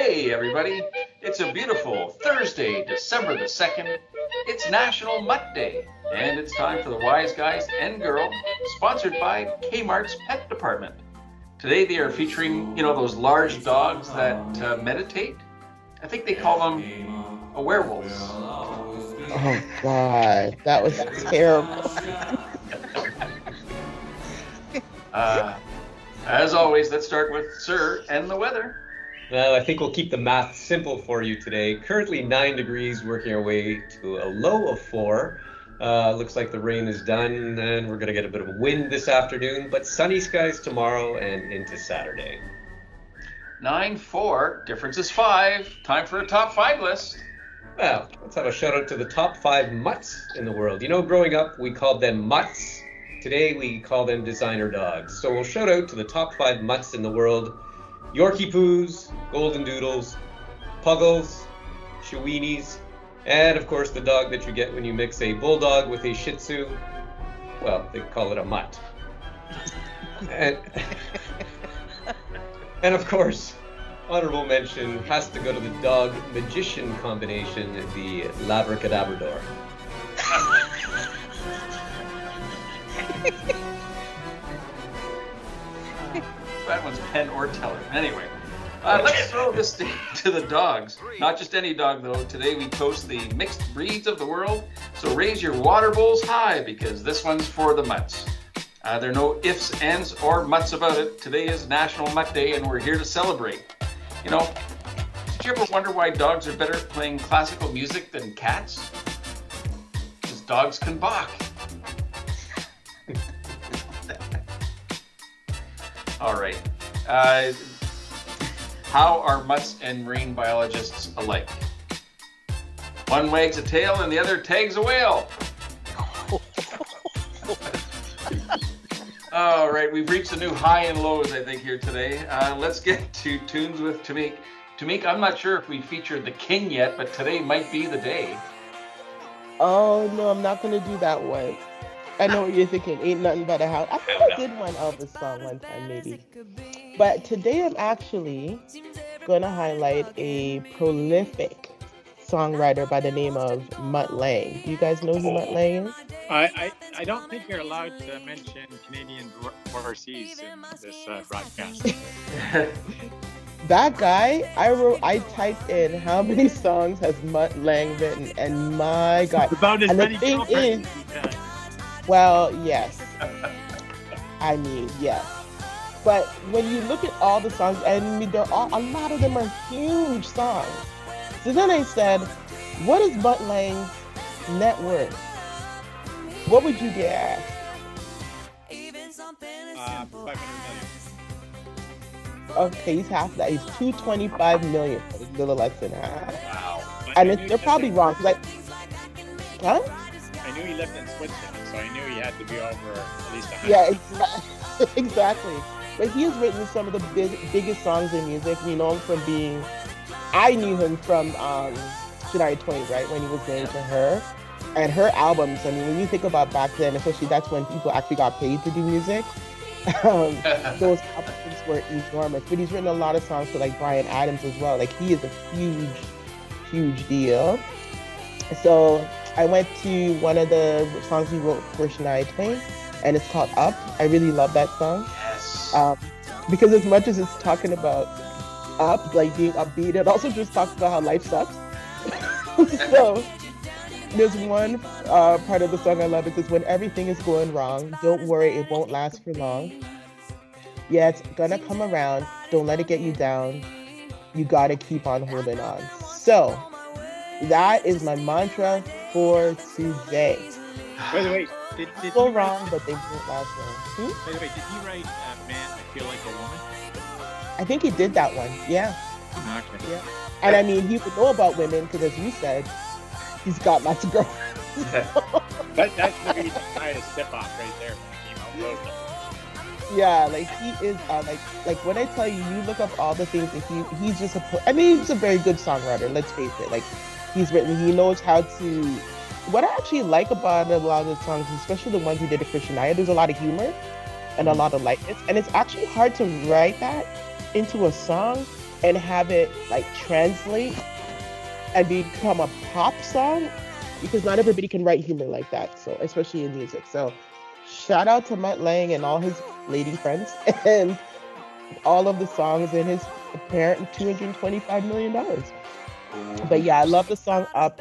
Hey, everybody. It's a beautiful Thursday, December the 2nd. It's National Mutt Day, and it's time for the Wise Guys and Girl, sponsored by Kmart's Pet Department. Today they are featuring, those large dogs that meditate. I think they call them a werewolves. Oh, God. That was terrible. As always, let's start with Sir and the weather. Well, I think we'll keep the math simple for you today. Currently 9 degrees, working our way to a low of 4. Looks like the rain is done, and we're going to get a bit of a wind this afternoon, but sunny skies tomorrow and into Saturday. 9-4, difference is 5. Time for a top 5 list. Well, let's have a shout out to the top 5 mutts in the world. Growing up, we called them mutts. Today, we call them designer dogs. So we'll shout out to the top 5 mutts in the world. Yorkie Poos, Golden Doodles, Puggles, Chiweenies, and of course the dog that you get when you mix a bulldog with a Shih Tzu. Well, they call it a mutt. And of course, honorable mention has to go to the dog magician combination, the Labracadabrador. That one's Penn or Teller. Anyway, let's throw this day to the dogs. Not just any dog, though. Today we toast the mixed breeds of the world. So raise your water bowls high, because this one's for the mutts. There are no ifs, ands, or mutts about it. Today is National Mutt Day, and we're here to celebrate. Did you ever wonder why dogs are better at playing classical music than cats? Because dogs can balk. All right. How are mutts and marine biologists alike? One wags a tail and the other tags a whale. All right, we've reached a new high and lows, I think, here today. Let's get to tunes with Tamik. Tamik, I'm not sure if we featured the king yet, but today might be the day. Oh, no, I'm not going to do that one. I know what you're thinking. Ain't nothing but a house. I think I did one Elvis song one time, maybe. But today I'm actually going to highlight a prolific songwriter by the name of Mutt Lange. Do you guys know who Mutt Lange is? I don't think you're allowed to mention Canadian overseas in this broadcast. That guy, I typed in how many songs has Mutt Lange written, and my God. About as and many the thing is, is, well, yes. I mean, yes. But when you look at all the songs, and a lot of them are huge songs. So then I said, what is Mutt Lange's net worth? What would you guess? 500 million. Okay, he's half that. He's 225 million. It's a little less than half. Wow. And they're probably wrong. Huh? I knew he lived in Switzerland, so I knew he had to be over at least 100. Yeah, exactly. But he has written some of the biggest songs in music. We know him from I knew him from Shania Twain, right? When he was married to her. And her albums, I mean, when you think about back then, especially that's when people actually got paid to do music. Those albums were enormous. But he's written a lot of songs for like Bryan Adams as well. Like he is a huge, huge deal. So I went to one of the songs he wrote for Shania Twain, and it's called Up. I really love that song. Yes. Because as much as it's talking about up, like being upbeat, it also just talks about how life sucks. So there's one part of the song I love. It says, when everything is going wrong, don't worry, it won't last for long. Yeah, it's gonna come around. Don't let it get you down. You gotta keep on holding on. So that is my mantra for today. By the way, did Go he wrong, write, but they won't last long. by the way, did he write Man, I Feel Like a Woman? I think he did that one. Yeah. Okay. Yeah. And I mean, he would know about women because, as you said, he's got lots of girls. That's the reason I had a step off right there when it came out. Yeah, like he is like when I tell you, you look up all the things that he's just he's a very good songwriter. Let's face it. Like he knows how to. What I actually like about a lot of the songs, especially the ones he did at Shania, there's a lot of humor and a lot of lightness, and it's actually hard to write that into a song and have it like translate and become a pop song, because not everybody can write humor like that. So especially in music. So shout out to Mutt Lange and all his lady friends and all of the songs in his apparent $225 million. But yeah, I love the song Up.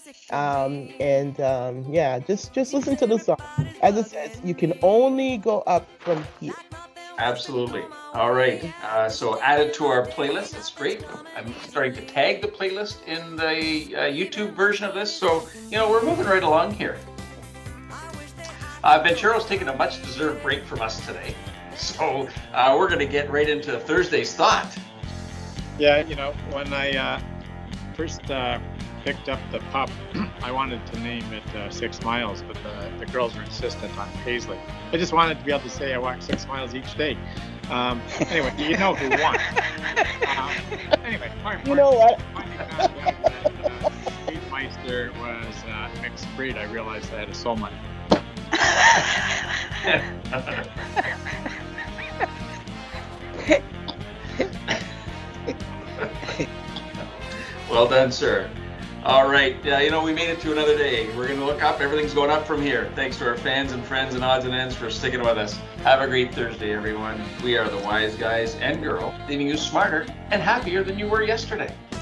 Yeah, just listen to the song. As it says, you can only go up from here. Absolutely. All right. So added to our playlist. That's great. I'm starting to tag the playlist in the YouTube version of this. So, we're moving right along here. Venturo's taking a much-deserved break from us today. So we're going to get right into Thursday's Thought. Yeah, when I first picked up the pup, I wanted to name it 6 Miles, but the girls were insistent on Paisley. I just wanted to be able to say I walk 6 miles each day. Anyway, you know who won. Anyway, you know what? When I found out that Speedmeister was a mixed breed, I realized I had a soul money. Well done, sir. All right. We made it to another day. We're going to look up. Everything's going up from here. Thanks to our fans and friends and odds and ends for sticking with us. Have a great Thursday, everyone. We are the Wise Guys and Girl, leaving you smarter and happier than you were yesterday.